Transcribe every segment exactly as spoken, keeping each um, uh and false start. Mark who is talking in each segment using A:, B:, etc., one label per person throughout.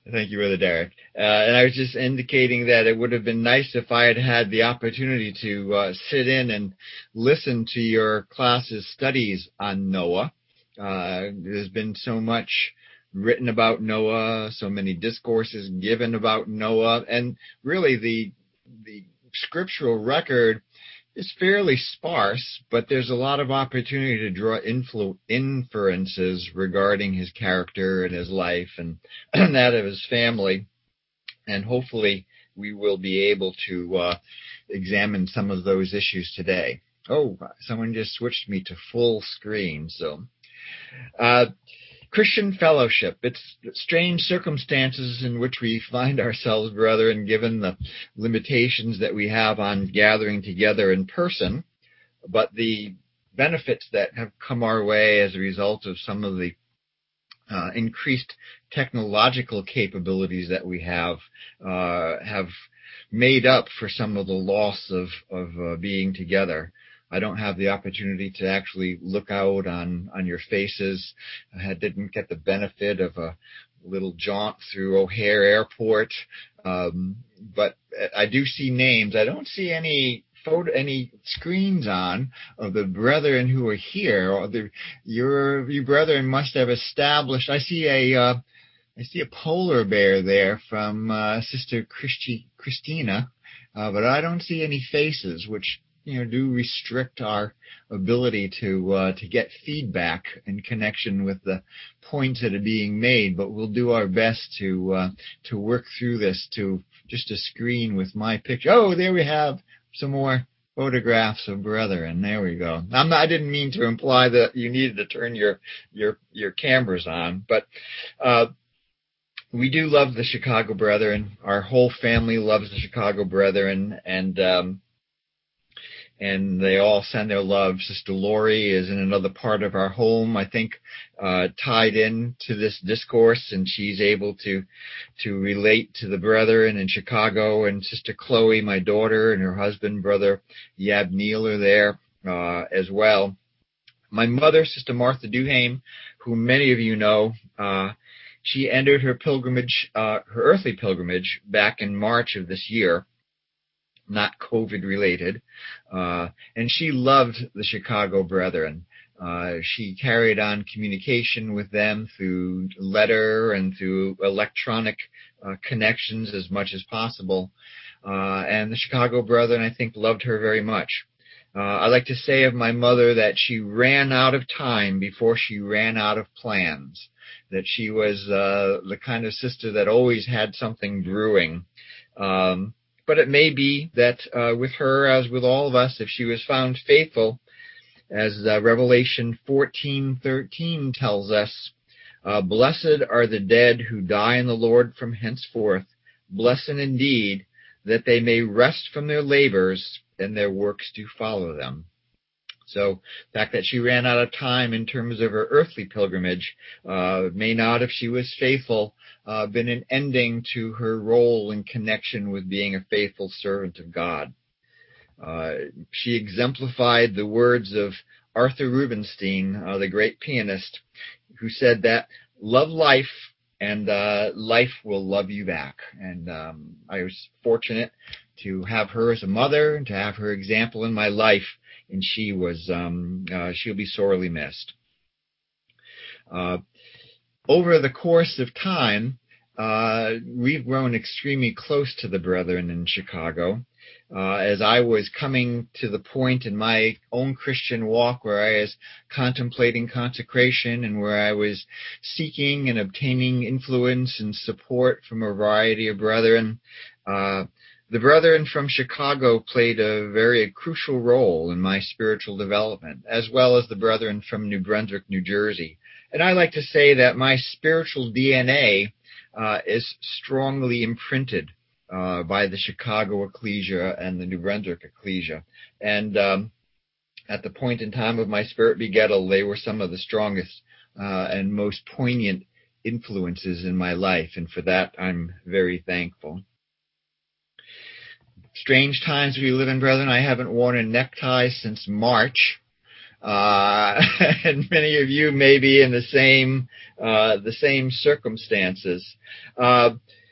A: Thank you, Brother Derek. Uh, and I was just indicating that it would have been nice if I had had the opportunity to uh, sit in and listen to your class's studies on Noah. Uh, there's been so much written about Noah, so many discourses given about Noah, and really the the scriptural record is fairly sparse, but there's a lot of opportunity to draw influ- inferences regarding his character and his life and, and that of his family. And hopefully we will be able to uh, examine some of those issues today. Oh, someone just switched me to full screen. So, uh, Christian fellowship. It's strange circumstances in which we find ourselves, brethren, given the limitations that we have on gathering together in person, but the benefits that have come our way as a result of some of the uh, increased technological capabilities that we have uh, have made up for some of the loss of, of uh, being together. I don't have the opportunity to actually look out on, on your faces. I didn't get the benefit of a little jaunt through O'Hare Airport. Um, but I do see names. I don't see any photo, any screens on of the brethren who are here. Or the, your, you brethren must have established. I see a, uh, I see a polar bear there from uh, Sister Christi, Christina, uh, but I don't see any faces, which you know, do restrict our ability to uh, to get feedback in connection with the points that are being made. But we'll do our best to uh, to work through this to just a screen with my picture. Oh, there we have some more photographs of brethren. There we go. I'm not, I didn't mean to imply that you needed to turn your your your cameras on, but. Uh, we do love the Chicago Brethren. Our whole family loves the Chicago Brethren, and um, and they all send their love. Sister Lori is in another part of our home, I think, uh, tied in to this discourse, and she's able to to relate to the brethren in Chicago. And Sister Chloe, my daughter, and her husband, Brother Yab Neal, are there uh, as well. My mother, Sister Martha Duhame, who many of you know, uh, she entered her pilgrimage, uh, her earthly pilgrimage, back in March of this year, not COVID related, uh, and she loved the Chicago Brethren. Uh, she carried on communication with them through letter and through electronic uh, connections as much as possible, uh, and the Chicago Brethren, I think, loved her very much. Uh, I like to say of my mother that she ran out of time before she ran out of plans, that she was uh, the kind of sister that always had something brewing. Um, but it may be that uh, with her, as with all of us, if she was found faithful, as uh, Revelation fourteen thirteen tells us, uh, blessed are the dead who die in the Lord from henceforth, blessed indeed, that they may rest from their labors, and their works do follow them. So the fact that she ran out of time in terms of her earthly pilgrimage uh, may not, if she was faithful, uh, been an ending to her role in connection with being a faithful servant of God. Uh, she exemplified the words of Arthur Rubinstein, uh, the great pianist, who said that love life and uh, life will love you back. And um, I was fortunate to have her as a mother and to have her example in my life, and she was um, uh, she'll be sorely missed. Uh, over the course of time, uh, we've grown extremely close to the brethren in Chicago. Uh, as I was coming to the point in my own Christian walk where I was contemplating consecration and where I was seeking and obtaining influence and support from a variety of brethren, uh, the brethren from Chicago played a very crucial role in my spiritual development, as well as the brethren from New Brunswick, New Jersey. And I like to say that my spiritual D N A uh, is strongly imprinted Uh, by the Chicago Ecclesia and the New Brunswick Ecclesia. And um, at the point in time of my spirit begettal, they were some of the strongest uh, and most poignant influences in my life. And for that, I'm very thankful. Strange times we live in, brethren. I haven't worn a necktie since March. Uh, and many of you may be in the same uh, the same circumstances. Uh,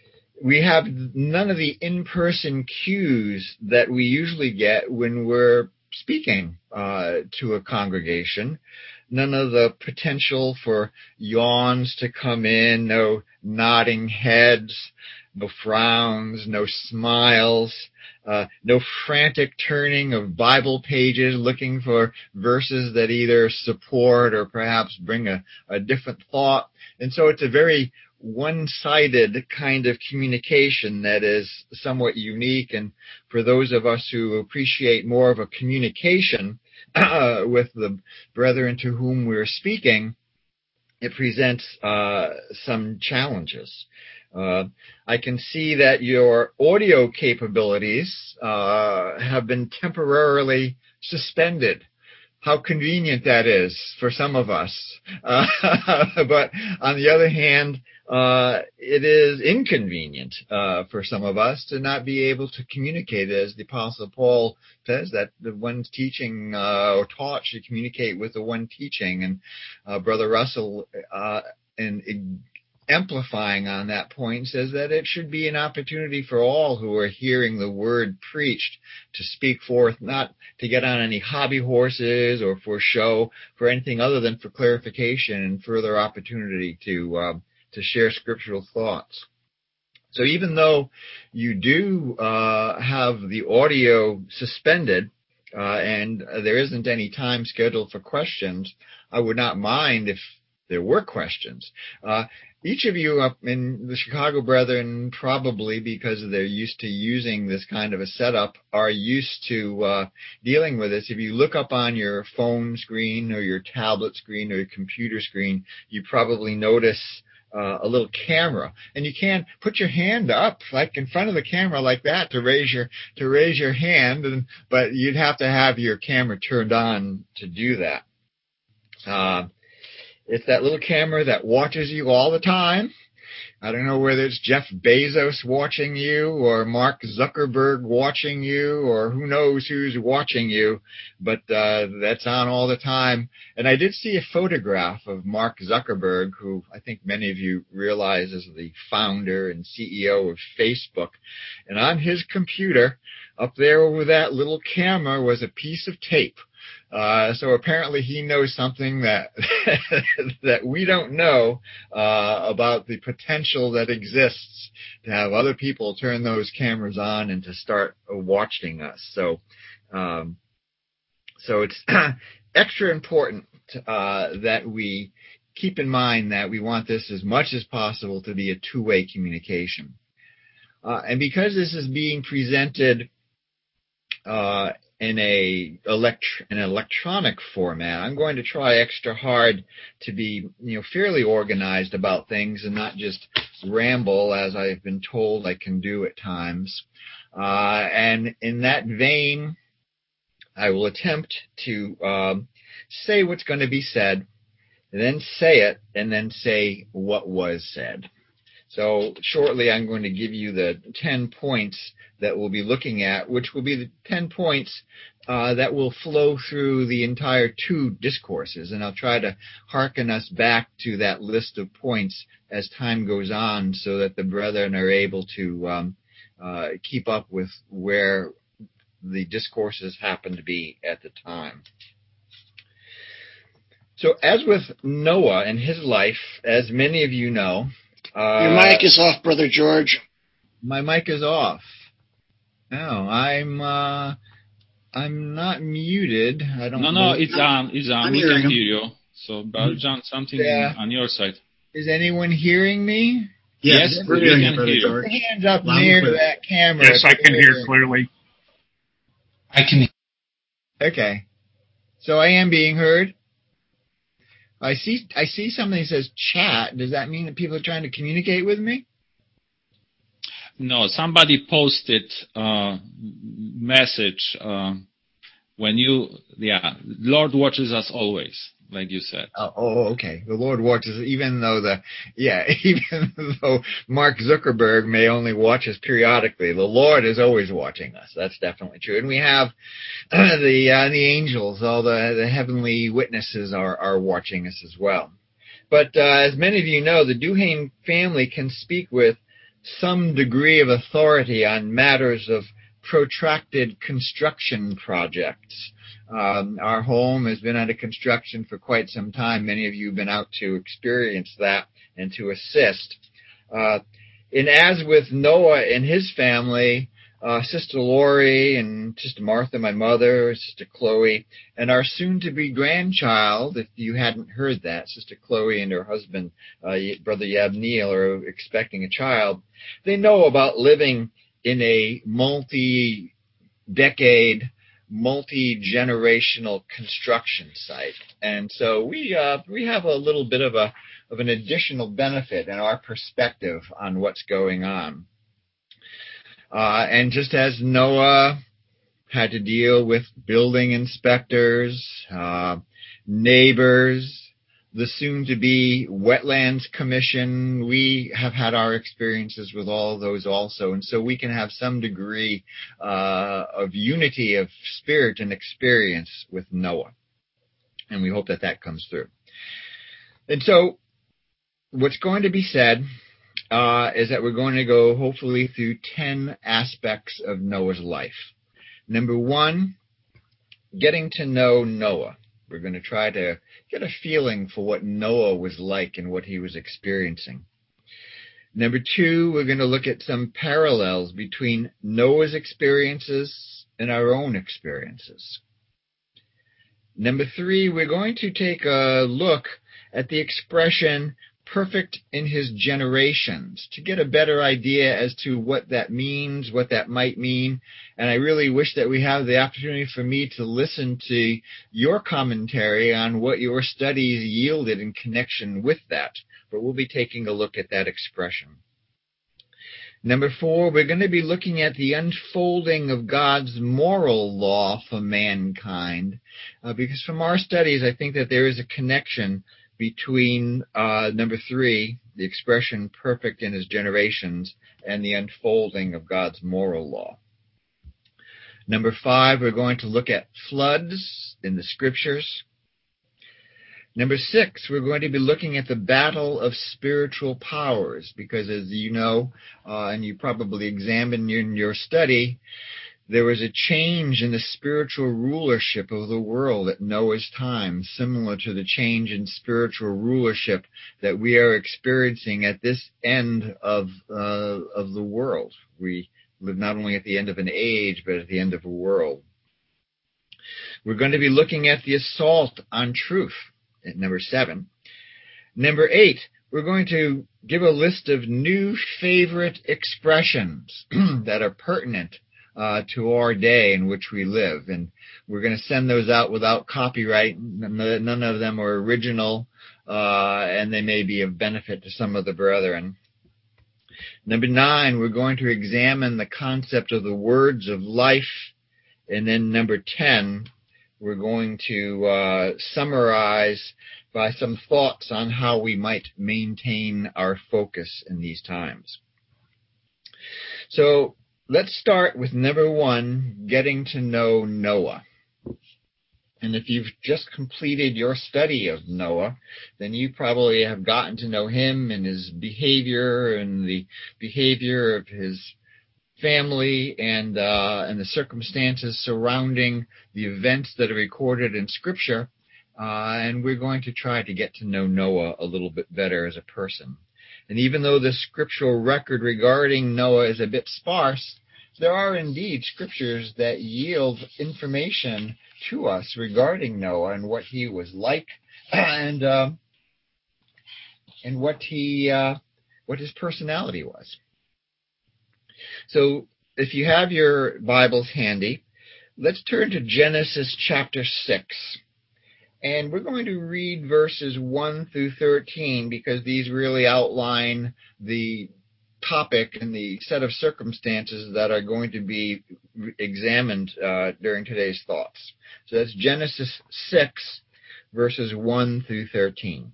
A: we have none of the in-person cues that we usually get when we're speaking uh, to a congregation. None of the potential for yawns to come in, no nodding heads, no frowns, no smiles, uh, no frantic turning of Bible pages looking for verses that either support or perhaps bring a, a different thought. And so it's a very one-sided kind of communication that is somewhat unique. And for those of us who appreciate more of a communication uh, with the brethren to whom we're speaking, it presents uh, some challenges. Uh, I can see that your audio capabilities uh, have been temporarily suspended. How convenient that is for some of us. Uh, but on the other hand, uh, it is inconvenient uh, for some of us to not be able to communicate, as the Apostle Paul says, that the one teaching uh, or taught should communicate with the one teaching. And uh, Brother Russell, uh, in amplifying on that point, says that it should be an opportunity for all who are hearing the word preached to speak forth, not to get on any hobby horses or for show, for anything other than for clarification and further opportunity to uh, to share scriptural thoughts. So even though you do uh, have the audio suspended uh, and there isn't any time scheduled for questions, I would not mind if there were questions. Uh, each of you up in the Chicago Brethren, probably because they're used to using this kind of a setup, are used to uh, dealing with this. If you look up on your phone screen or your tablet screen or your computer screen, you probably notice Uh, a little camera, and you can put your hand up like in front of the camera like that to raise your to raise your hand, and but you'd have to have your camera turned on to do that. Uh, it's that little camera that watches you all the time. I don't know whether it's Jeff Bezos watching you or Mark Zuckerberg watching you or who knows who's watching you, but uh, that's on all the time. And I did see a photograph of Mark Zuckerberg, who I think many of you realize is the founder and C E O of Facebook. And on his computer, up there over that little camera, was a piece of tape. Uh, so apparently he knows something that that we don't know uh, about the potential that exists to have other people turn those cameras on and to start watching us. So, um, so it's extra important uh, that we keep in mind that we want this as much as possible to be a two-way communication. Uh, and because this is being presented uh, in a elect- an electronic format, I'm going to try extra hard to be, you know, fairly organized about things and not just ramble as I've been told I can do at times. Uh, and in that vein, I will attempt to um, say what's going to be said, and then say it, and then say what was said. So shortly, I'm going to give you the ten points that we'll be looking at, which will be the ten points uh, that will flow through the entire two discourses. And I'll try to hearken us back to that list of points as time goes on so that the brethren are able to um, uh, keep up with where the discourses happen to be at the time. So as with Noah and his life, as many of you know, Uh,
B: Your mic is off, Brother George.
A: My mic is off. No, I'm uh, I'm not muted. I don't.
C: No, no, it's on. It's on.
B: I'm
C: we
B: hearing
C: can
B: him.
C: hear you. So, Brother John, something
A: Yeah.
C: on your side.
A: Is anyone hearing me?
B: Yes,
C: Yes,
B: we're
C: we
B: hearing
C: can
B: you, Brother
C: hear you.
B: George.
A: Put your hands up
B: Loud and
A: near
B: clear.
A: that camera.
D: Yes, I can hear clearly.
E: I can.
A: Okay, so I am being heard. I see. I see something that says chat. Does that mean that people are trying to communicate with me?
C: No, somebody posted uh, message uh, when you, yeah, Lord watches us always. like you said.
A: Oh, oh, okay. The Lord watches, even though the, yeah, even though Mark Zuckerberg may only watch us periodically, the Lord is always watching us. That's definitely true. And we have uh, the uh, the angels, all the, the heavenly witnesses are, are watching us as well. But uh, as many of you know, the Duhane family can speak with some degree of authority on matters of protracted construction projects. Um, our home has been under construction for quite some time. Many of you have been out to experience that and to assist. Uh, and as with Noah and his family, uh, Sister Lori and Sister Martha, my mother, Sister Chloe, and our soon-to-be grandchild, if you hadn't heard that, Sister Chloe and her husband, uh, Brother Yabniel, are expecting a child. They know about living in a multi-decade, multi-generational construction site. And so we uh, we have a little bit of a of an additional benefit in our perspective on what's going on. Uh, and just as Noah had to deal with building inspectors, uh, neighbors, the soon-to-be Wetlands Commission, we have had our experiences with all of those also. And so we can have some degree uh, of unity of spirit and experience with Noah. And we hope that that comes through. And so what's going to be said uh, is that we're going to go hopefully through ten aspects of Noah's life. Number one, getting to know Noah. We're going to try to get a feeling for what Noah was like and what he was experiencing. Number two, we're going to look at some parallels between Noah's experiences and our own experiences. Number three, we're going to take a look at the expression perfect in his generations to get a better idea as to what that means, what that might mean. And I really wish that we have the opportunity for me to listen to your commentary on what your studies yielded in connection with that. But we'll be taking a look at that expression. Number four, we're going to be looking at the unfolding of God's moral law for mankind, uh, because from our studies, I think that there is a connection between uh, number three, the expression perfect in his generations, and the unfolding of God's moral law. Number five, we're going to look at floods in the scriptures. Number six, we're going to be looking at the battle of spiritual powers, because as you know, uh, and you probably examined in your study, there was a change in the spiritual rulership of the world at Noah's time, similar to the change in spiritual rulership that we are experiencing at this end of uh, of the world. We live not only at the end of an age, but at the end of a world. We're going to be looking at the assault on truth at number seven. Number eight, we're going to give a list of new favorite expressions that are pertinent Uh, to our day in which we live. And we're going to send those out without copyright. None of them are original, uh, and they may be of benefit to some of the brethren. Number nine, we're going to examine the concept of the words of life. And then number ten, we're going to uh, summarize by some thoughts on how we might maintain our focus in these times. So, let's start with number one, getting to know Noah. And if you've just completed your study of Noah, then you probably have gotten to know him and his behavior and the behavior of his family and uh, and the circumstances surrounding the events that are recorded in Scripture. Uh, and we're going to try to get to know Noah a little bit better as a person. And even though the scriptural record regarding Noah is a bit sparse, there are indeed scriptures that yield information to us regarding Noah and what he was like, and uh, and what he uh, what his personality was. So, if you have your Bibles handy, let's turn to Genesis chapter six. And we're going to read verses one through thirteen because these really outline the topic and the set of circumstances that are going to be examined uh, during today's thoughts. So that's Genesis six, verses one through thirteen.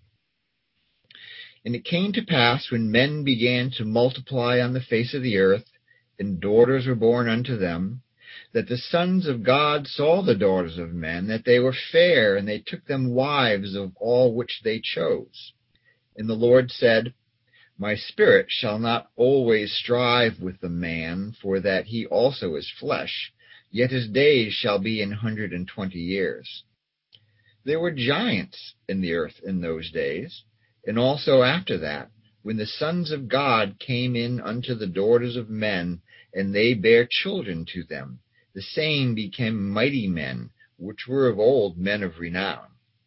A: And it came to pass, when men began to multiply on the face of the earth, and daughters were born unto them, that the sons of God saw the daughters of men, that they were fair, and they took them wives of all which they chose. And the Lord said, My spirit shall not always strive with the man, for that he also is flesh, yet his days shall be an hundred and twenty years. There were giants in the earth in those days, and also after that, when the sons of God came in unto the daughters of men, and they bare children to them, the same became mighty men, which were of old men of renown.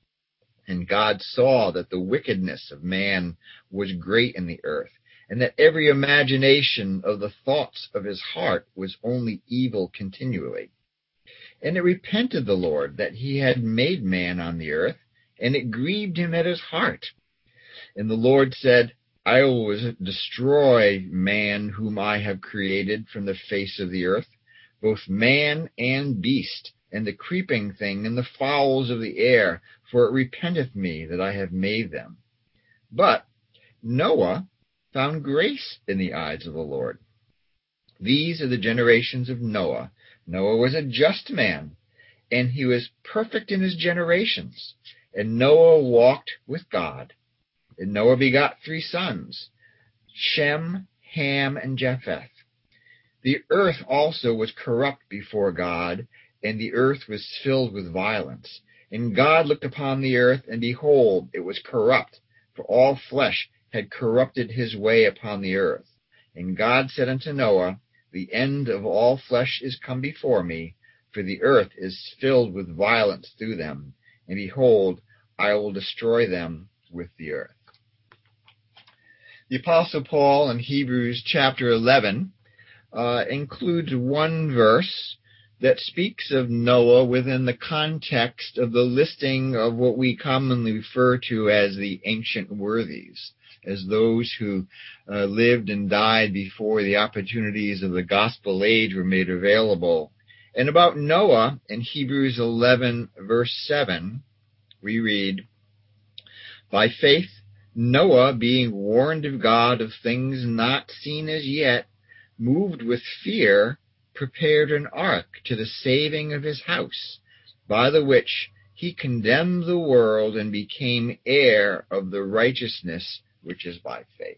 A: And God saw that the wickedness of man was great in the earth, and that every imagination of the thoughts of his heart was only evil continually. And it repented the Lord that he had made man on the earth, and it grieved him at his heart. And the Lord said, I will destroy man whom I have created from the face of the earth, both man and beast, and the creeping thing, and the fowls of the air, for it repenteth me that I have made them. But Noah found grace in the eyes of the Lord. These are the generations of Noah. Noah was a just man, and he was perfect in his generations. And Noah walked with God. And Noah begot three sons, Shem, Ham, and Japheth. The earth also was corrupt before God, and the earth was filled with violence. And God looked upon the earth, and behold, it was corrupt, for all flesh had corrupted his way upon the earth. And God said unto Noah, The end of all flesh is come before me, for the earth is filled with violence through them. And behold, I will destroy them with the earth. The Apostle Paul in Hebrews chapter eleven uh, includes one verse that speaks of Noah within the context of the listing of what we commonly refer to as the ancient worthies, as those who uh, lived and died before the opportunities of the gospel age were made available. And about Noah in Hebrews eleven, verse seven, we read, By faith Noah, being warned of God of things not seen as yet, moved with fear, prepared an ark to the saving of his house, by the which he condemned the world and became heir of the righteousness which is by faith.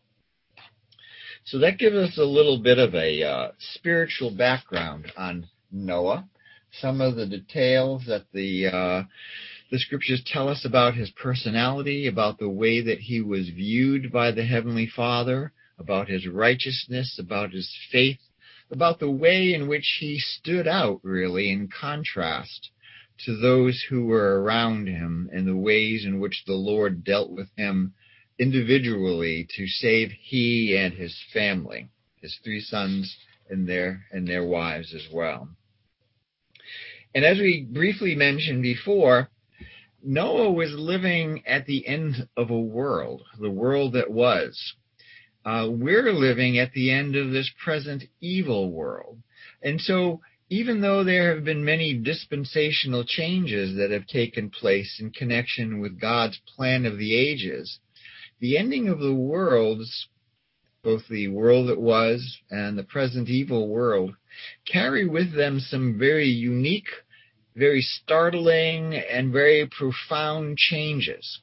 A: So that gives us a little bit of a uh, spiritual background on Noah, some of the details that the uh, the scriptures tell us about his personality, about the way that he was viewed by the Heavenly Father, about his righteousness, about his faith, about the way in which he stood out, really, in contrast to those who were around him, and the ways in which the Lord dealt with him individually to save he and his family, his three sons and their and their wives as well. And as we briefly mentioned before, Noah was living at the end of a world, the world that was. Uh, we're living at the end of this present evil world. And so even though there have been many dispensational changes that have taken place in connection with God's plan of the ages, the ending of the worlds, both the world that was and the present evil world, carry with them some very unique, very startling, and very profound changes.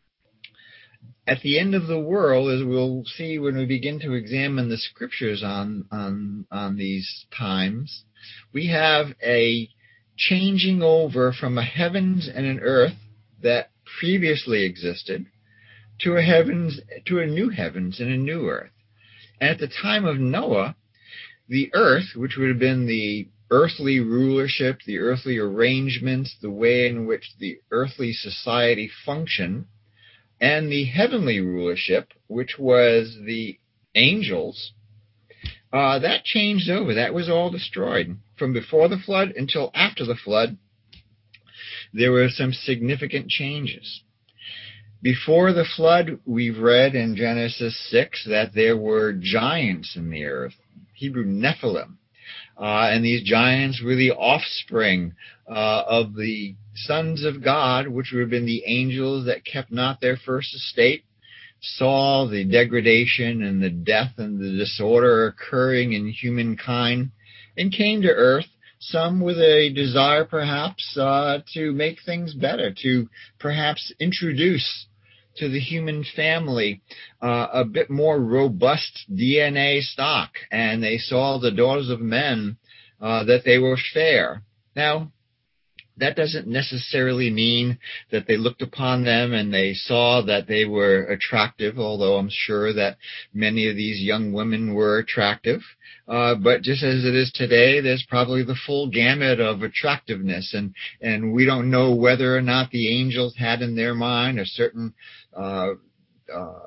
A: At the end of the world, as we'll see when we begin to examine the scriptures on, on, on these times, we have a changing over from a heavens and an earth that previously existed to a heavens, to a new heavens and a new earth. And at the time of Noah, the earth, which would have been the earthly rulership, the earthly arrangements, the way in which the earthly society functioned, and the heavenly rulership, which was the angels, uh, that changed over. That was all destroyed. From before the flood until after the flood, there were some significant changes. Before the flood, we've read in Genesis six that there were giants in the earth, Hebrew Nephilim. Uh, and these giants were the offspring uh, of the sons of God, which would have been the angels that kept not their first estate, saw the degradation and the death and the disorder occurring in humankind, and came to earth, some with a desire perhaps uh, to make things better, to perhaps introduce to the human family uh, a bit more robust D N A stock, and they saw the daughters of men uh, that they were fair. Now, that doesn't necessarily mean that they looked upon them and they saw that they were attractive, although I'm sure that many of these young women were attractive. Uh, but just as it is today, there's probably the full gamut of attractiveness, and, and we don't know whether or not the angels had in their mind a certain uh, uh,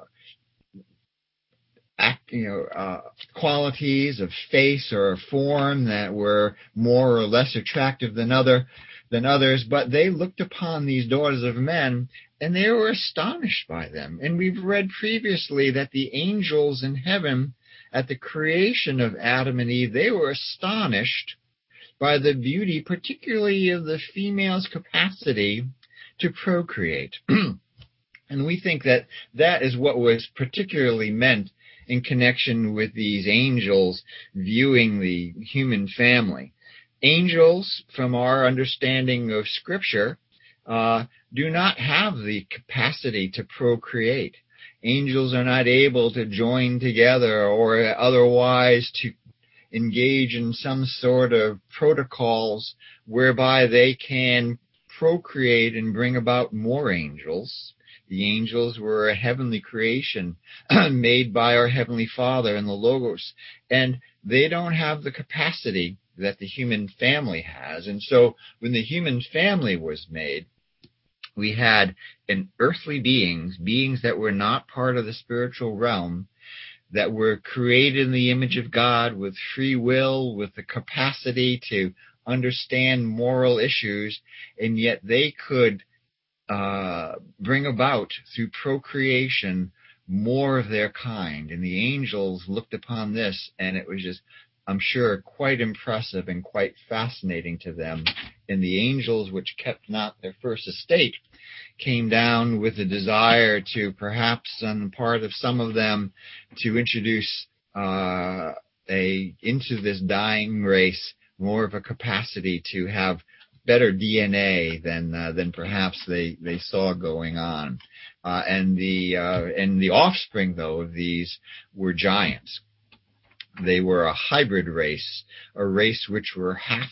A: act, you know, uh, qualities of face or form that were more or less attractive than other. than others, but they looked upon these daughters of men and they were astonished by them. And we've read previously that the angels in heaven at the creation of Adam and Eve, they were astonished by the beauty, particularly of the female's capacity to procreate. And we think that that is what was particularly meant in connection with these angels viewing the human family. Angels, from our understanding of Scripture, uh, do not have the capacity to procreate. Angels are not able to join together or otherwise to engage in some sort of protocols whereby they can procreate and bring about more angels. The angels were a heavenly creation made by our Heavenly Father in the Logos, and they don't have the capacity that the human family has. And so when the human family was made, we had an earthly beings, beings that were not part of the spiritual realm, that were created in the image of God with free will, with the capacity to understand moral issues, and yet they could uh, bring about through procreation more of their kind. And the angels looked upon this, and it was just, I'm sure, quite impressive and quite fascinating to them. And the angels, which kept not their first estate, came down with a desire to, perhaps on the part of some of them, to introduce uh, a into this dying race more of a capacity to have better D N A than uh, than perhaps they, they saw going on. Uh, and the uh, and the offspring, though, of these were giants. They were a hybrid race, a race which were half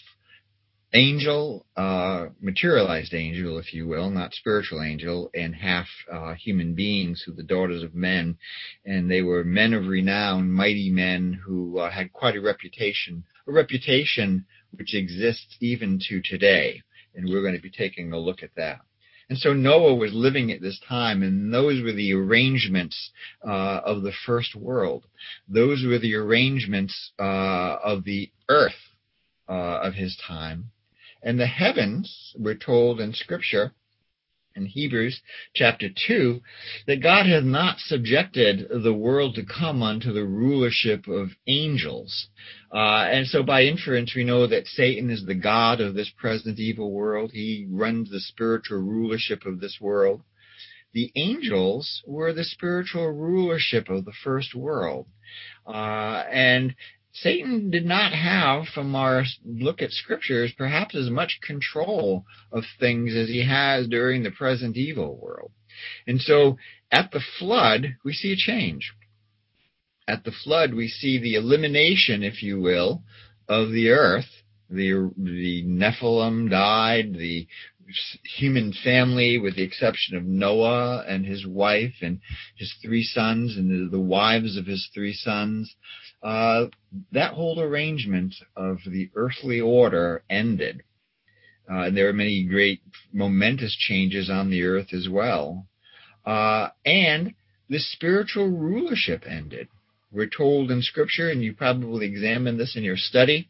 A: angel, uh, materialized angel, if you will, not spiritual angel, and half uh, human beings, who the daughters of men. And they were men of renown, mighty men who uh, had quite a reputation, a reputation which exists even to today. And we're going to be taking a look at that. And so Noah was living at this time, and those were the arrangements uh, of the first world. Those were the arrangements uh, of the earth uh, of his time. And the heavens, we're told in Scripture, in Hebrews chapter two, that God hath not subjected the world to come unto the rulership of angels. Uh, and so by inference, we know that Satan is the god of this present evil world. He runs the spiritual rulership of this world. The angels were the spiritual rulership of the first world. Uh, and Satan did not have, from our look at Scriptures, perhaps as much control of things as he has during the present evil world. And so at the flood, we see a change. At the flood, we see the elimination, if you will, of the earth. The, the Nephilim died, the human family, with the exception of Noah and his wife and his three sons and the, the wives of his three sons, uh, that whole arrangement of the earthly order ended. Uh, and there were many great momentous changes on the earth as well. Uh, and the spiritual rulership ended. We're told in Scripture, and you probably examined this in your study,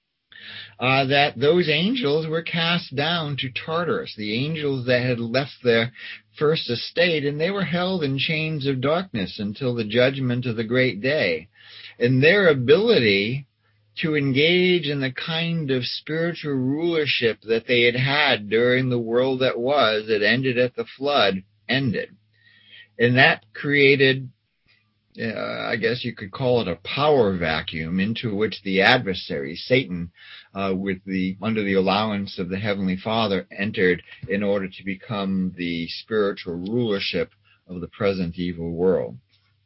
A: Uh, that those angels were cast down to Tartarus, the angels that had left their first estate, and they were held in chains of darkness until the judgment of the great day. And their ability to engage in the kind of spiritual rulership that they had had during the world that was, that ended at the flood, ended. And that created, uh, I guess you could call it a power vacuum into which the adversary, Satan, uh, with the under the allowance of the Heavenly Father, entered in order to become the spiritual rulership of the present evil world.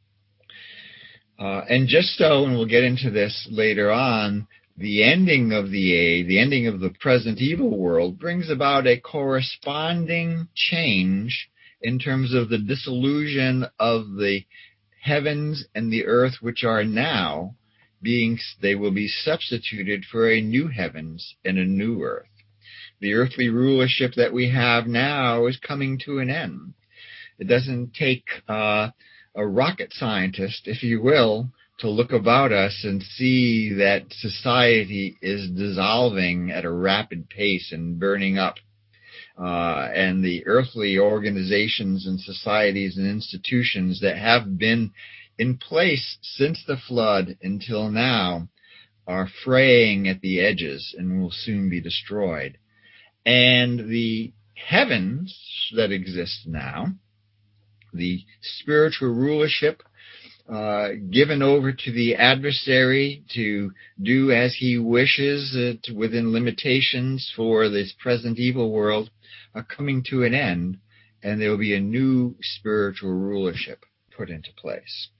A: Uh, and just so, and we'll get into this later on, the ending of the age, the ending of the present evil world, brings about a corresponding change in terms of the dissolution of the heavens and the earth which are now, being they will be substituted for a new heavens and a new earth. The earthly rulership that we have now is coming to an end. It doesn't take uh, a rocket scientist, if you will, to look about us and see that society is dissolving at a rapid pace and burning up. Uh, and the earthly organizations and societies and institutions that have been in place since the flood until now are fraying at the edges and will soon be destroyed. And the heavens that exist now, the spiritual rulership uh, given over to the adversary to do as he wishes uh, to, within limitations for this present evil world, are coming to an end, and there will be a new spiritual rulership put into place.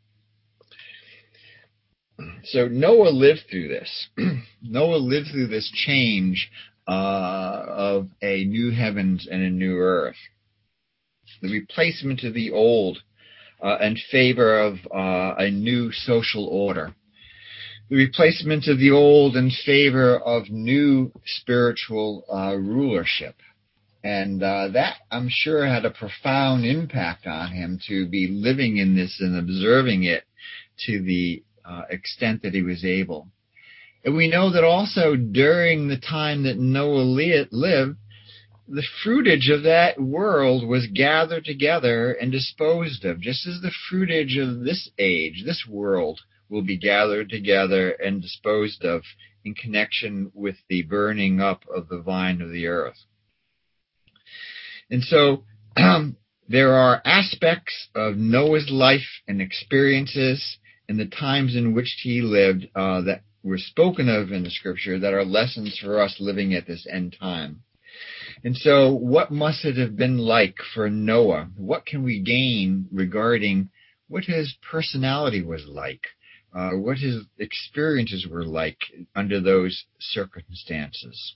A: So Noah lived through this. Noah lived through this change uh, of a new heavens and a new earth. The replacement of the old uh, in favor of uh, a new social order. The replacement of the old in favor of new spiritual uh, rulership. And uh, that, I'm sure, had a profound impact on him to be living in this and observing it to the uh, extent that he was able. And we know that also during the time that Noah lived, the fruitage of that world was gathered together and disposed of, just as the fruitage of this age, this world, will be gathered together and disposed of in connection with the burning up of the vine of the earth. And so um, there are aspects of Noah's life and experiences and the times in which he lived uh, that were spoken of in the Scripture that are lessons for us living at this end time. And so what must it have been like for Noah? What can we gain regarding what his personality was like, uh, what his experiences were like under those circumstances?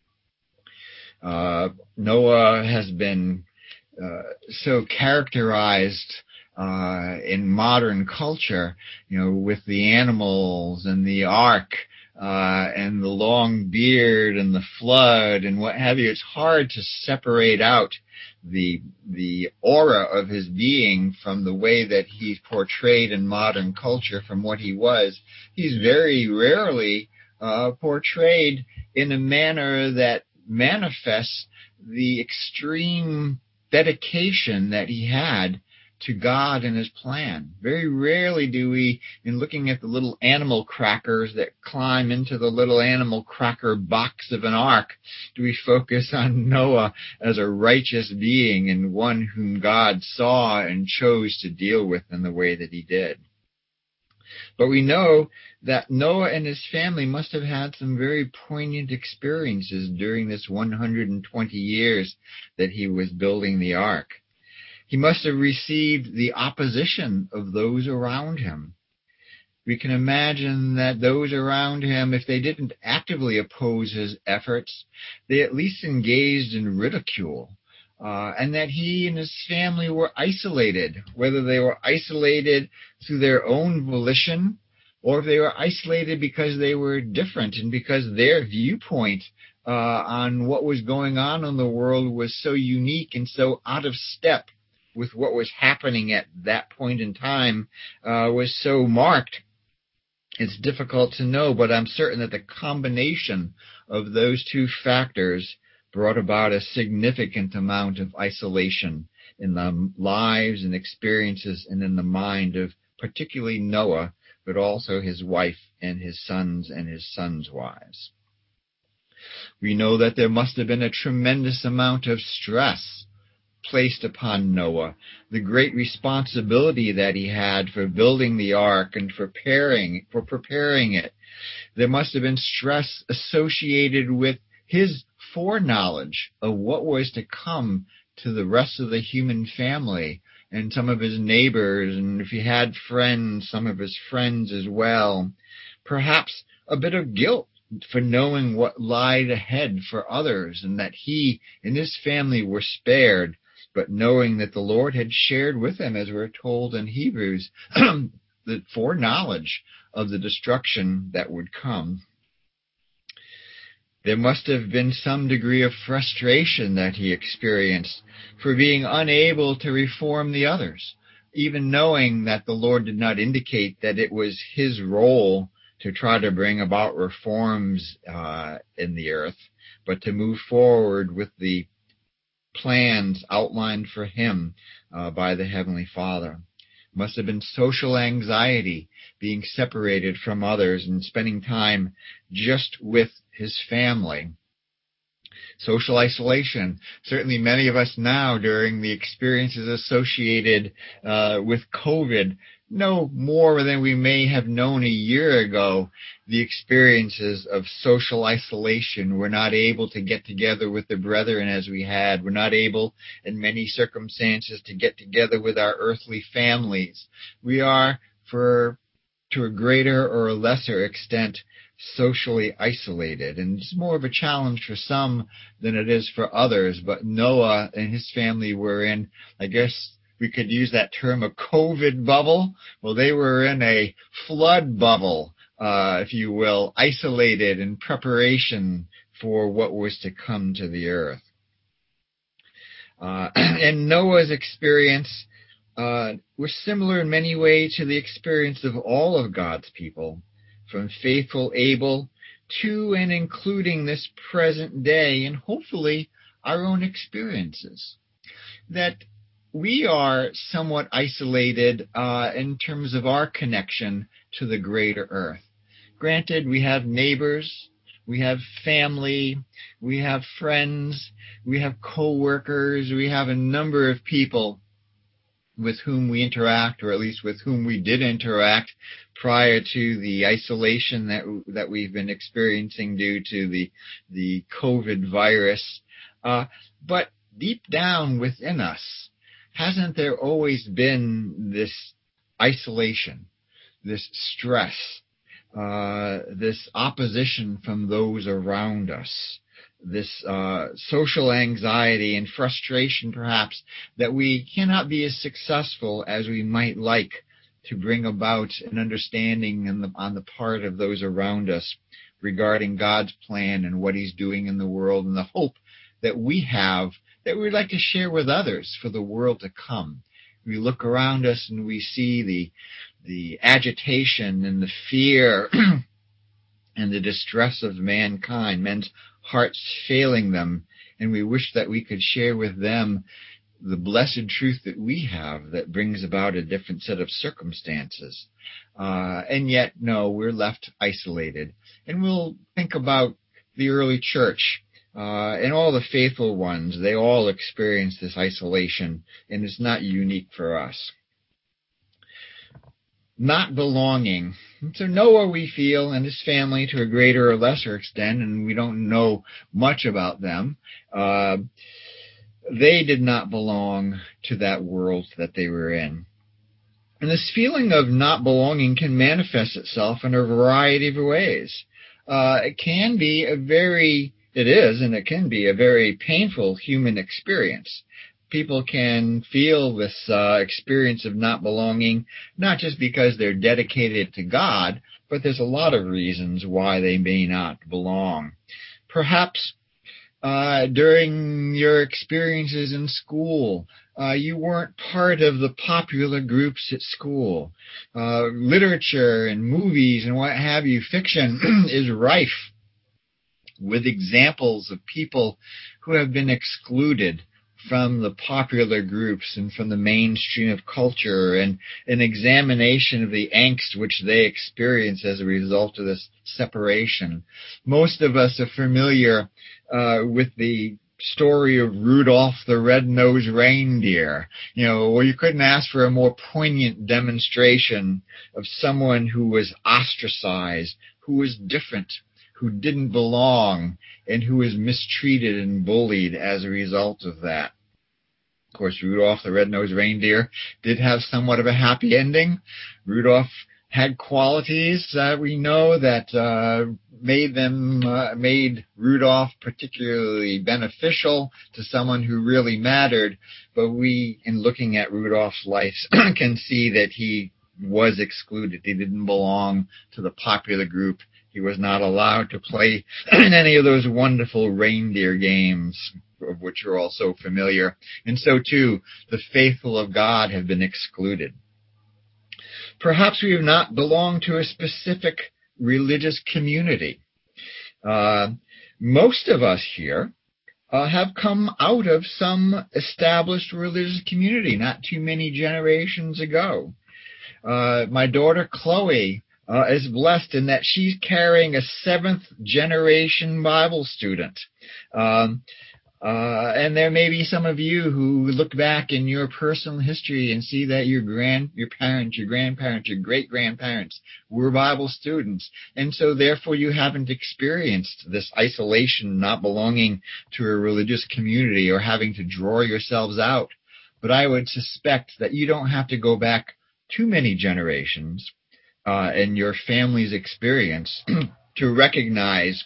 A: Uh, Noah has been uh, so characterized uh, in modern culture, you know, with the animals and the ark uh, and the long beard and the flood and what have you. It's hard to separate out the the aura of his being from the way that he's portrayed in modern culture from what he was. He's very rarely uh, portrayed in a manner that manifests the extreme dedication that he had to God and his plan. Very rarely do we, in looking at the little animal crackers that climb into the little animal cracker box of an ark, do we focus on Noah as a righteous being and one whom God saw and chose to deal with in the way that he did. But we know that Noah and his family must have had some very poignant experiences during this one hundred twenty years that he was building the ark. He must have received the opposition of those around him. We can imagine that those around him, if they didn't actively oppose his efforts, they at least engaged in ridicule. Uh, and that he and his family were isolated, whether they were isolated through their own volition or if they were isolated because they were different and because their viewpoint uh, on what was going on in the world was so unique and so out of step with what was happening at that point in time uh, was so marked. It's difficult to know, but I'm certain that the combination of those two factors brought about a significant amount of isolation in the lives and experiences and in the mind of particularly Noah, but also his wife and his sons and his sons' wives. We know that there must have been a tremendous amount of stress placed upon Noah, the great responsibility that he had for building the ark and for preparing, for preparing it. There must have been stress associated with his foreknowledge of what was to come to the rest of the human family and some of his neighbors, and if he had friends, some of his friends as well. Perhaps a bit of guilt for knowing what lied ahead for others, and that he and his family were spared, but knowing that the Lord had shared with him, as we're told in Hebrews, the foreknowledge of the destruction that would come. There must have been some degree of frustration that he experienced for being unable to reform the others, even knowing that the Lord did not indicate that it was his role to try to bring about reforms uh, in the earth, but to move forward with the plans outlined for him uh, by the Heavenly Father. Must have been social anxiety, being separated from others and spending time just with his family. Social isolation. Certainly many of us now, during the experiences associated uh, with COVID, know more than we may have known a year ago the experiences of social isolation. We're not able to get together with the brethren as we had. We're not able, in many circumstances, to get together with our earthly families. We are, for to a greater or a lesser extent, socially isolated. And it's more of a challenge for some than it is for others. But Noah and his family were in, I guess we could use that term, a COVID bubble. Well, they were in a flood bubble, uh, if you will, isolated in preparation for what was to come to the earth. Uh, and Noah's experience uh, was similar in many ways to the experience of all of God's people, from faithful Abel to and including this present day, and hopefully our own experiences. That we are somewhat isolated uh, in terms of our connection to the greater earth. Granted, we have neighbors, we have family, we have friends, we have co-workers, we have a number of people with whom we interact, or at least with whom we did interact prior to the isolation that that we've been experiencing due to the the COVID virus. Uh, but deep down within us, hasn't there always been this isolation, this stress, uh, this opposition from those around us, this uh, social anxiety and frustration, perhaps, that we cannot be as successful as we might like to bring about an understanding on the, on the part of those around us regarding God's plan and what He's doing in the world, and the hope that we have that we'd like to share with others for the world to come. We look around us and we see the the agitation and the fear and the distress of mankind, men's hearts failing them, and we wish that we could share with them the blessed truth that we have that brings about a different set of circumstances. Uh, and yet, no, we're left isolated. And we'll think about the early church uh, and all the faithful ones. They all experienced this isolation, and it's not unique for us. Not belonging. So Noah, we feel, and his family to a greater or lesser extent, and we don't know much about them, uh, they did not belong to that world that they were in. And this feeling of not belonging can manifest itself in a variety of ways. Uh, it can be a very, it is, and it can be a very painful human experience. People can feel this uh, experience of not belonging, not just because they're dedicated to God, but there's a lot of reasons why they may not belong. Perhaps uh, during your experiences in school, uh, you weren't part of the popular groups at school. Uh, literature and movies and what have you, fiction is rife with examples of people who have been excluded from the popular groups and from the mainstream of culture, and an examination of the angst which they experience as a result of this separation. Most of us are familiar uh, with the story of Rudolph the Red-Nosed Reindeer. You know, well, you couldn't ask for a more poignant demonstration of someone who was ostracized, who was different, who didn't belong, and who was mistreated and bullied as a result of that. Of course, Rudolph the Red-Nosed Reindeer did have somewhat of a happy ending. Rudolph had qualities that we know that uh, made them uh, made Rudolph particularly beneficial to someone who really mattered. But we, in looking at Rudolph's life, can see that he was excluded. He didn't belong to the popular group. He was not allowed to play in any of those wonderful reindeer games, of which you're all so familiar. And so, too, the faithful of God have been excluded. Perhaps we have not belonged to a specific religious community. Uh, most of us here uh, have come out of some established religious community not too many generations ago. Uh, my daughter Chloe uh, is blessed in that she's carrying a seventh generation Bible student. Um, Uh, and there may be some of you who look back in your personal history and see that your grand, your parents, your grandparents, your great-grandparents were Bible students. And so therefore you haven't experienced this isolation, not belonging to a religious community or having to draw yourselves out. But I would suspect that you don't have to go back too many generations uh, in your family's experience to recognize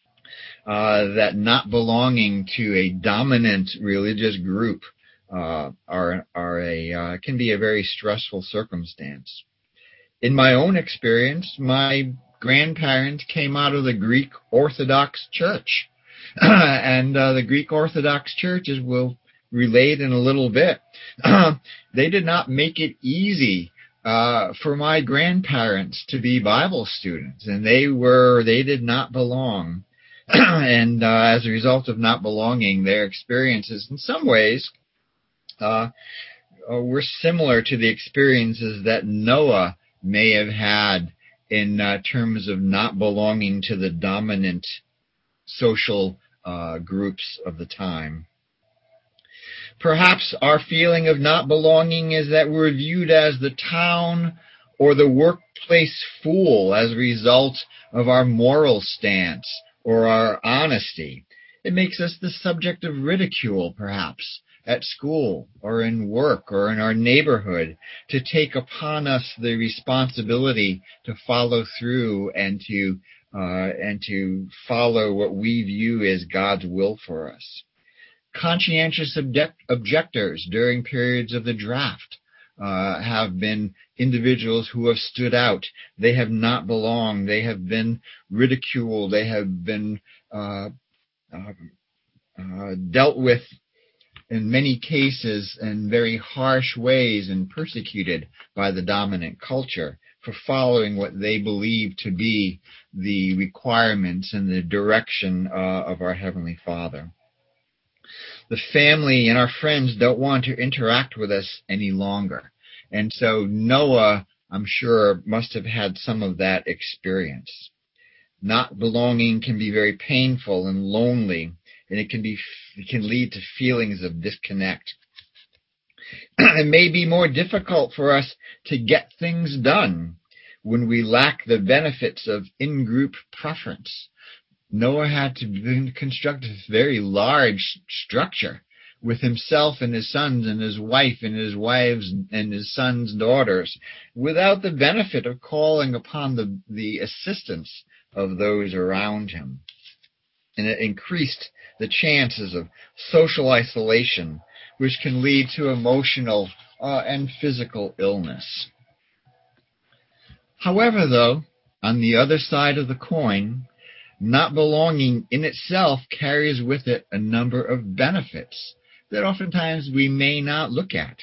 A: Uh, that not belonging to a dominant religious group uh, are are a uh, can be a very stressful circumstance. In my own experience, my grandparents came out of the Greek Orthodox Church, and uh, the Greek Orthodox Church, as we'll relate in a little bit, they did not make it easy uh, for my grandparents to be Bible students, and they were they did not belong. And uh, as a result of not belonging, their experiences in some ways uh, were similar to the experiences that Noah may have had in uh, terms of not belonging to the dominant social uh, groups of the time. Perhaps our feeling of not belonging is that we're viewed as the town or the workplace fool as a result of our moral stance or our honesty. It makes us the subject of ridicule, perhaps, at school or in work or in our neighborhood, to take upon us the responsibility to follow through and to uh, and to follow what we view as God's will for us. Conscientious object- objectors during periods of the draft uh, have been individuals who have stood out. They have not belonged. They have been ridiculed. They have been uh, uh, uh, dealt with in many cases in very harsh ways and persecuted by the dominant culture for following what they believe to be the requirements and the direction uh, of our Heavenly Father. The family and our friends don't want to interact with us any longer. And so Noah, I'm sure, must have had some of that experience. Not belonging can be very painful and lonely, and it can be it can lead to feelings of disconnect. It may be more difficult for us to get things done when we lack the benefits of in-group preference. Noah had to construct a very large structure with himself and his sons and his wife and his wives and his sons' daughters without the benefit of calling upon the, the assistance of those around him. And it increased the chances of social isolation, which can lead to emotional uh, and physical illness. However, though, on the other side of the coin, not belonging in itself carries with it a number of benefits that oftentimes we may not look at.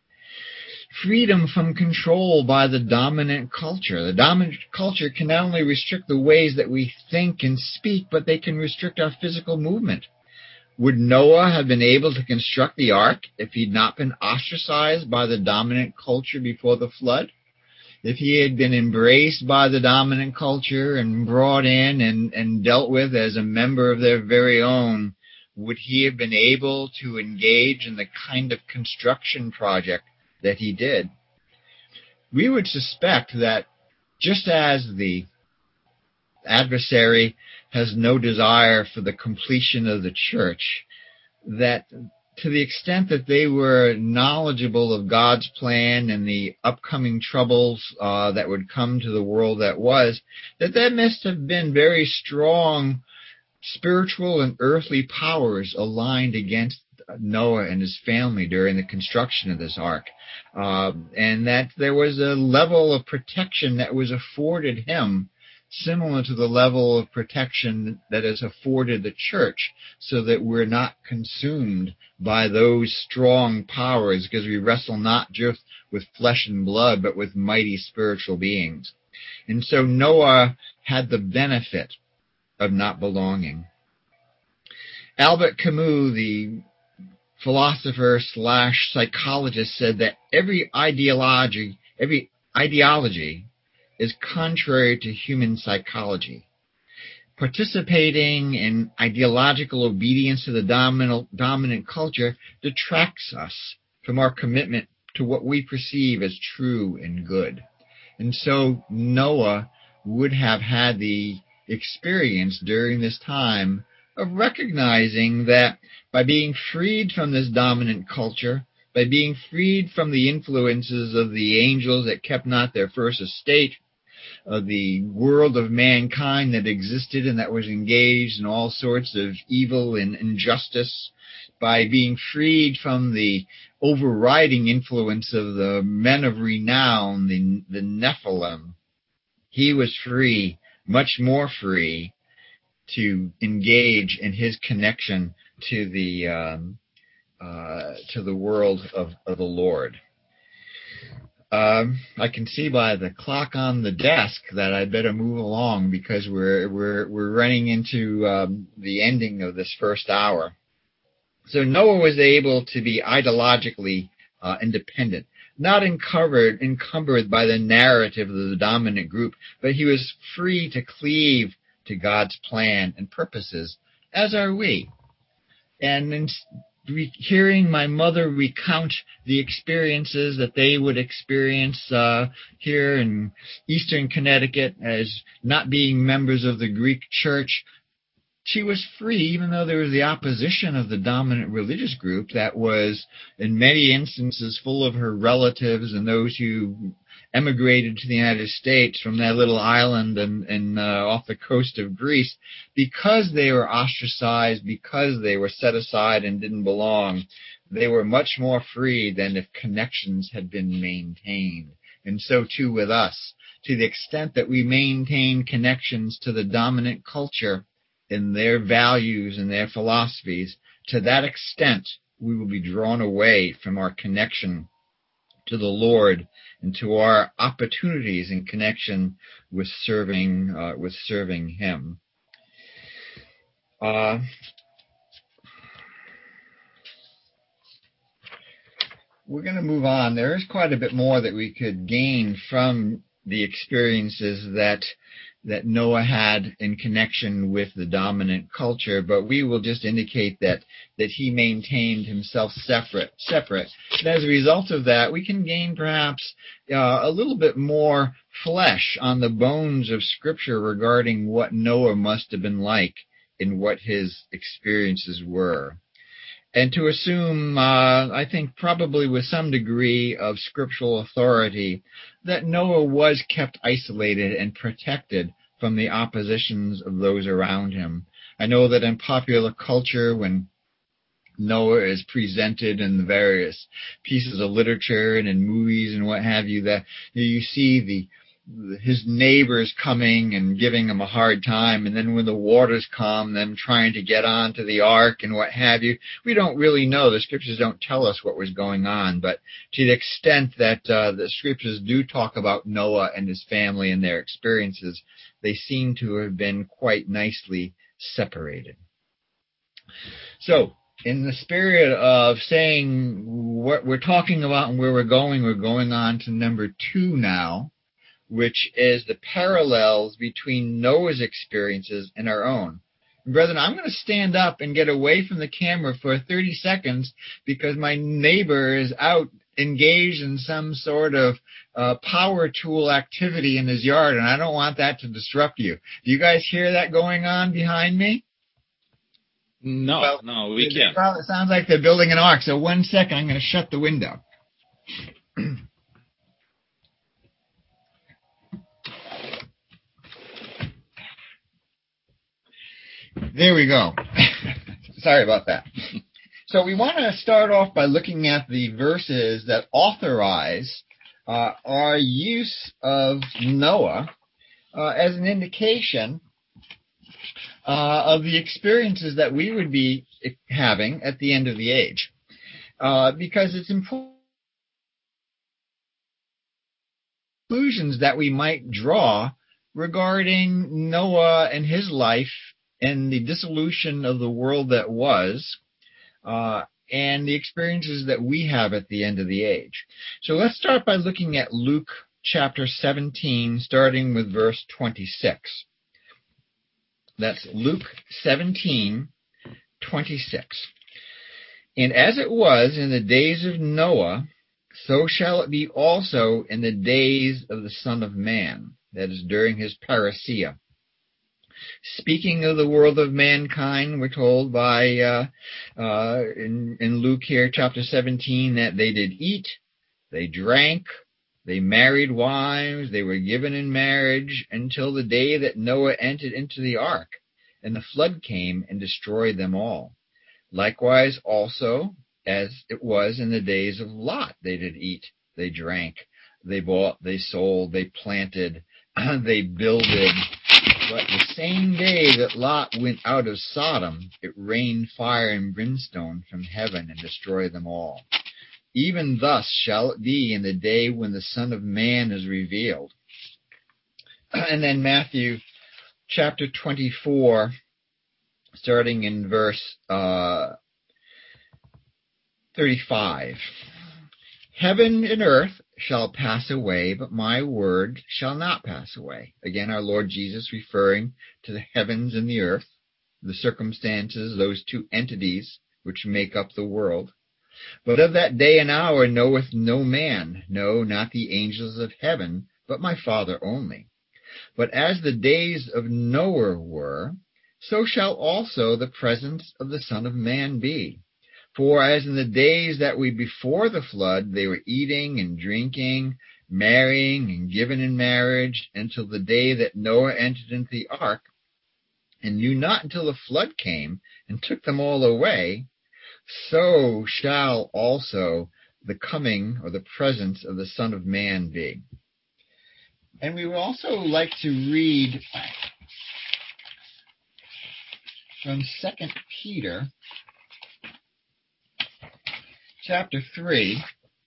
A: Freedom from control by the dominant culture. The dominant culture can not only restrict the ways that we think and speak, but they can restrict our physical movement. Would Noah have been able to construct the ark if he'd not been ostracized by the dominant culture before the flood? If he had been embraced by the dominant culture and brought in and, and dealt with as a member of their very own, would he have been able to engage in the kind of construction project that he did? We would suspect that just as the adversary has no desire for the completion of the church, that to the extent that they were knowledgeable of God's plan and the upcoming troubles uh, that would come to the world that was, that there must have been very strong spiritual and earthly powers aligned against Noah and his family during the construction of this ark, uh, and that there was a level of protection that was afforded him similar to the level of protection that is afforded the church, so that we're not consumed by those strong powers, because we wrestle not just with flesh and blood, but with mighty spiritual beings. And so Noah had the benefit of not belonging. Albert Camus, the philosopher slash psychologist, said that every ideology, every ideology is contrary to human psychology. Participating in ideological obedience to the dominant, dominant culture detracts us from our commitment to what we perceive as true and good. And so Noah would have had the experience during this time of recognizing that by being freed from this dominant culture, by being freed from the influences of the angels that kept not their first estate, of the world of mankind that existed and that was engaged in all sorts of evil and injustice, by being freed from the overriding influence of the men of renown, the, the Nephilim, he was free, much more free, to engage in his connection to the um, uh, to the world of, of the Lord. Um, I can see by the clock on the desk that I better move along, because we're we're we're running into um, the ending of this first hour. So Noah was able to be ideologically uh, independent, not encumbered encumbered by the narrative of the dominant group, but he was free to cleave to God's plan and purposes, as are we. And in re- hearing my mother recount the experiences that they would experience uh, here in Eastern Connecticut as not being members of the Greek church, she was free, even though there was the opposition of the dominant religious group that was, in many instances, full of her relatives and those who emigrated to the United States from that little island and, and uh, off the coast of Greece. Because they were ostracized, because they were set aside and didn't belong, they were much more free than if connections had been maintained. And so too with us. To the extent that we maintain connections to the dominant culture in their values and their philosophies, to that extent we will be drawn away from our connection to the Lord and to our opportunities in connection with serving uh, with serving Him. Uh, we're going to move on. There is quite a bit more that we could gain from the experiences that that Noah had in connection with the dominant culture, but we will just indicate that that he maintained himself separate. separate. And as a result of that, we can gain perhaps uh, a little bit more flesh on the bones of Scripture regarding what Noah must have been like and what his experiences were. And to assume, uh, I think probably with some degree of scriptural authority, that Noah was kept isolated and protected from the oppositions of those around him. I know that in popular culture, when Noah is presented in the various pieces of literature and in movies and what have you, that you see the his neighbors coming and giving him a hard time, and then when the waters come, them trying to get onto the ark and what have you. We don't really know. The scriptures don't tell us what was going on, but to the extent that uh, the scriptures do talk about Noah and his family and their experiences, they seem to have been quite nicely separated. So, in the spirit of saying what we're talking about and where we're going, we're going on to number two now, which is the parallels between Noah's experiences and our own. And brethren, I'm going to stand up and get away from the camera for thirty seconds because my neighbor is out engaged in some sort of uh, power tool activity in his yard, and I don't want that to disrupt you. Do you guys hear that going on behind me?
C: No,
A: Well,
C: no, we
A: it,
C: can't.
A: it sounds like they're building an ark, so one second, I'm going to shut the window. There we go. Sorry about that. So we want to start off by looking at the verses that authorize uh, our use of Noah uh, as an indication uh, of the experiences that we would be having at the end of the age. Uh, because it's important conclusions that we might draw regarding Noah and his life and the dissolution of the world that was, uh, and the experiences that we have at the end of the age. So let's start by looking at Luke chapter seventeen, starting with verse twenty-six. That's Luke seventeen, twenty-six. And as it was in the days of Noah, so shall it be also in the days of the Son of Man, that is, during his parousia. Speaking of the world of mankind, we're told by uh, uh, in, in Luke here, chapter seventeen, that they did eat, they drank, they married wives, they were given in marriage until the day that Noah entered into the ark, and the flood came and destroyed them all. Likewise also, as it was in the days of Lot, they did eat, they drank, they bought, they sold, they planted, they builded. But the same day that Lot went out of Sodom, it rained fire and brimstone from heaven and destroyed them all. Even thus shall it be in the day when the Son of Man is revealed. And then Matthew chapter twenty-four, starting in verse uh, thirty-five. Heaven and earth shall pass away, but my word shall not pass away. Again, our Lord Jesus referring to the heavens and the earth, the circumstances, those two entities which make up the world. But of that day and hour knoweth no man, no, not the angels of heaven, but my Father only. But as the days of Noah were, so shall also the presence of the Son of Man be. For as in the days that were before the flood, they were eating and drinking, marrying and given in marriage, until the day that Noah entered into the ark, and knew not until the flood came and took them all away, so shall also the coming or the presence of the Son of Man be. And we would also like to read from Second Peter chapter three,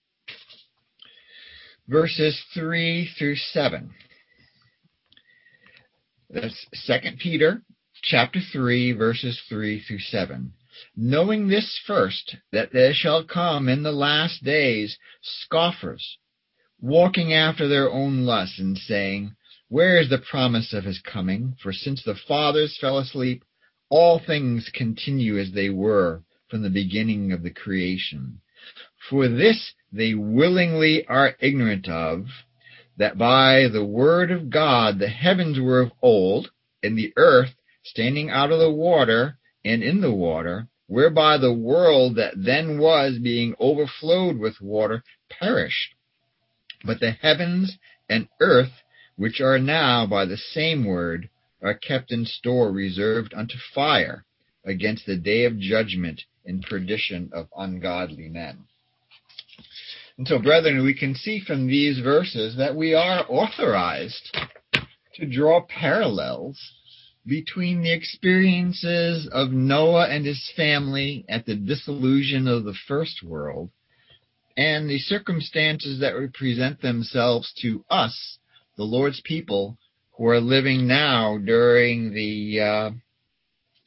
A: verses three through seven. That's Second Peter chapter three, verses three through seven. Knowing this first, that there shall come in the last days scoffers, walking after their own lusts, and saying, where is the promise of his coming? For since the fathers fell asleep, all things continue as they were from the beginning of the creation. For this they willingly are ignorant of, that by the word of God the heavens were of old, and the earth standing out of the water and in the water, whereby the world that then was, being overflowed with water, perished. But the heavens and earth, which are now by the same word, are kept in store, reserved unto fire, against the day of judgment and perdition of ungodly men. And so, brethren, we can see from these verses that we are authorized to draw parallels between the experiences of Noah and his family at the dissolution of the first world and the circumstances that represent themselves to us, the Lord's people, who are living now during the uh,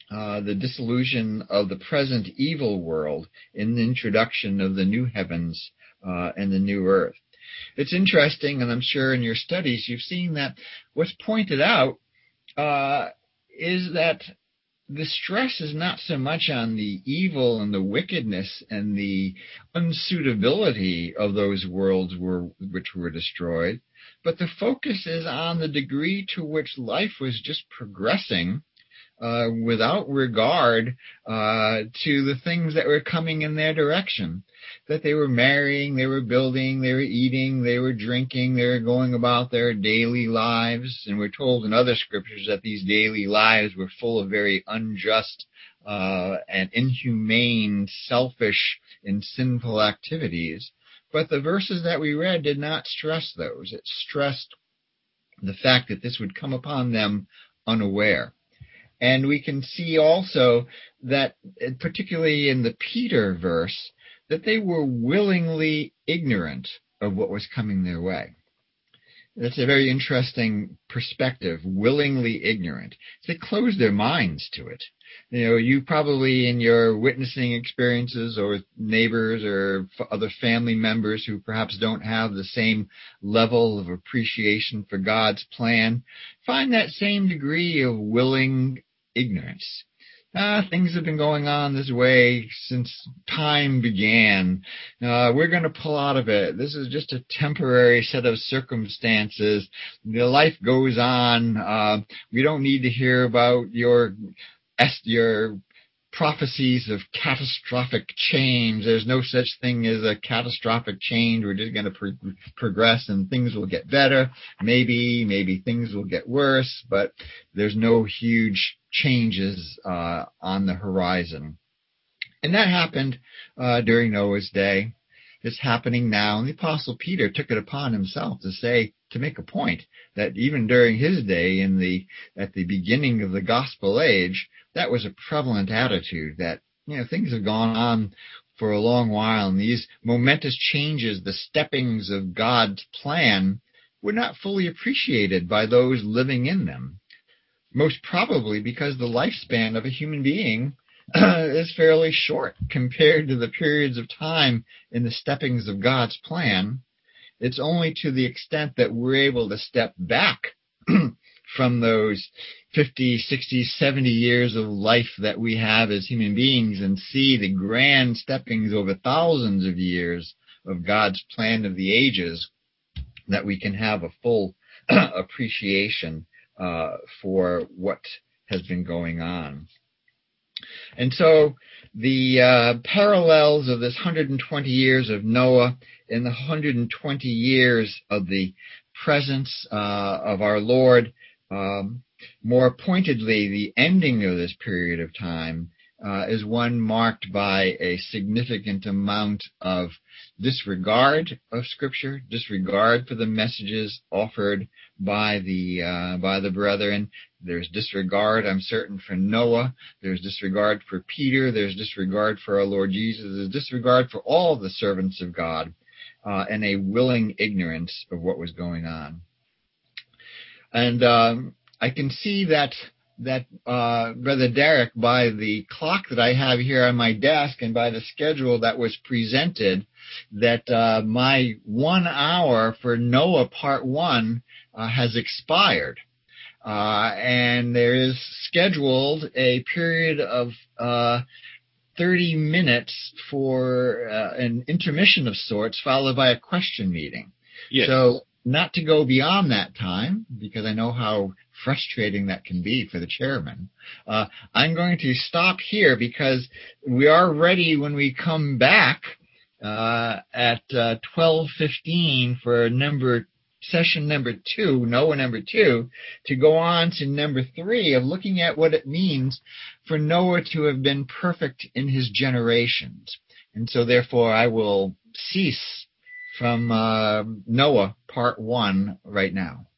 A: uh, the dissolution of the present evil world in the introduction of the new heavens uh, and the new earth. It's interesting, and I'm sure in your studies you've seen that what's pointed out uh, is that the stress is not so much on the evil and the wickedness and the unsuitability of those worlds were, which were destroyed, but the focus is on the degree to which life was just progressing uh, without regard uh, to the things that were coming in their direction. That they were marrying, they were building, they were eating, they were drinking, they were going about their daily lives. And we're told in other scriptures that these daily lives were full of very unjust uh, and inhumane, selfish, and sinful activities. But the verses that we read did not stress those. It stressed the fact that this would come upon them unaware. And we can see also that, particularly in the Peter verse, that they were willingly ignorant of what was coming their way. That's a very interesting perspective, willingly ignorant. They closed their minds to it. You know, you probably in your witnessing experiences or with neighbors or other family members who perhaps don't have the same level of appreciation for God's plan, find that same degree of willing ignorance. Ah, things have been going on this way since time began. Uh, we're going to pull out of it. This is just a temporary set of circumstances. The life goes on. Uh, we don't need to hear about your your prophecies of catastrophic change. There's no such thing as a catastrophic change. We're just going to pro- progress and things will get better. Maybe, maybe things will get worse, but there's no huge changes uh, on the horizon. And that happened uh, during Noah's day. It's happening now. And the Apostle Peter took it upon himself to say, to make a point, that even during his day, in the at the beginning of the gospel age, that was a prevalent attitude that, you know, things have gone on for a long while, and these momentous changes, the steppings of God's plan, were not fully appreciated by those living in them. Most probably because the lifespan of a human being uh, is fairly short compared to the periods of time in the steppings of God's plan. It's only to the extent that we're able to step back from those fifty, sixty, seventy years of life that we have as human beings and see the grand steppings over thousands of years of God's plan of the ages that we can have a full appreciation uh, for what has been going on. And so the uh, parallels of this one hundred twenty years of Noah and the one hundred twenty years of the presence uh, of our Lord, um, more pointedly, the ending of this period of time uh, is one marked by a significant amount of disregard of Scripture, disregard for the messages offered by the uh, by the brethren. There's disregard, I'm certain, for Noah. There's disregard for Peter. There's disregard for our Lord Jesus. There's disregard for all the servants of God, uh, and a willing ignorance of what was going on. And um, I can see that that uh, Brother Derek, by the clock that I have here on my desk and by the schedule that was presented, that uh, my one hour for Noah Part One uh, has expired. Uh, and there is scheduled a period of uh, thirty minutes for uh, an intermission of sorts, followed by a question meeting.
C: Yes.
A: So not to go beyond that time, because I know how frustrating that can be for the chairman. Uh, I'm going to stop here because we are ready when we come back uh, at uh, twelve fifteen for number session number two, Noah number two, to go on to number three of looking at what it means for Noah to have been perfect in his generations. And so therefore I will cease from uh, Noah part one right now.